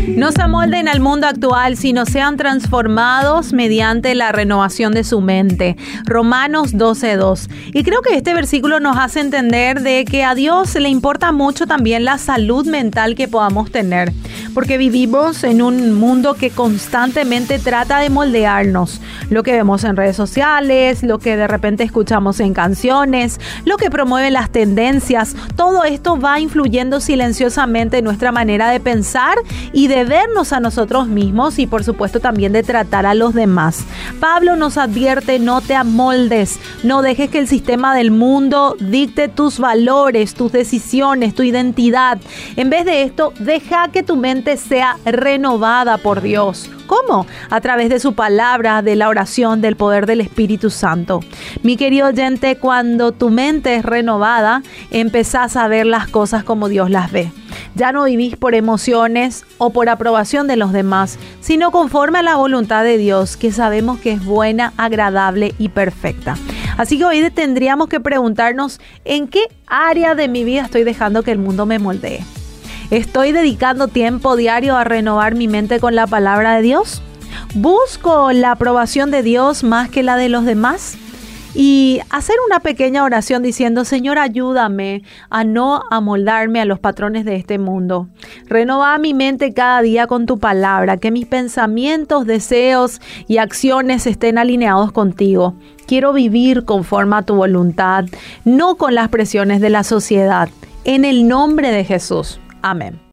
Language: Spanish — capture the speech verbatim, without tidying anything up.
No se amolden al mundo actual, sino sean transformados mediante la renovación de su mente. Romanos doce dos. Y creo que este versículo nos hace entender de que a Dios le importa mucho también la salud mental que podamos tener, porque vivimos en un mundo que constantemente trata de moldearnos. Lo que vemos en redes sociales, lo que de repente escuchamos en canciones, lo que promueve las tendencias, todo esto va influyendo silenciosamente en nuestra manera de pensar y de vernos a nosotros mismos y por supuesto también de tratar a los demás. Pablo nos advierte: no te amoldes, no dejes que el sistema del mundo dicte tus valores, tus decisiones, tu identidad. En vez de esto, deja que tu mente sea renovada por Dios. ¿Cómo? A través de su palabra, de la oración, del poder del Espíritu Santo. Mi querido oyente, cuando tu mente es renovada, empezás a ver las cosas como Dios las ve. Ya no vivís por emociones o por aprobación de los demás, sino conforme a la voluntad de Dios, que sabemos que es buena, agradable y perfecta. Así que hoy tendríamos que preguntarnos: ¿en qué área de mi vida estoy dejando que el mundo me moldee? ¿Estoy dedicando tiempo diario a renovar mi mente con la palabra de Dios? ¿Busco la aprobación de Dios más que la de los demás? Y hacer una pequeña oración diciendo: Señor, ayúdame a no amoldarme a los patrones de este mundo. Renova mi mente cada día con tu palabra, que mis pensamientos, deseos y acciones estén alineados contigo. Quiero vivir conforme a tu voluntad, no con las presiones de la sociedad. En el nombre de Jesús. Amén.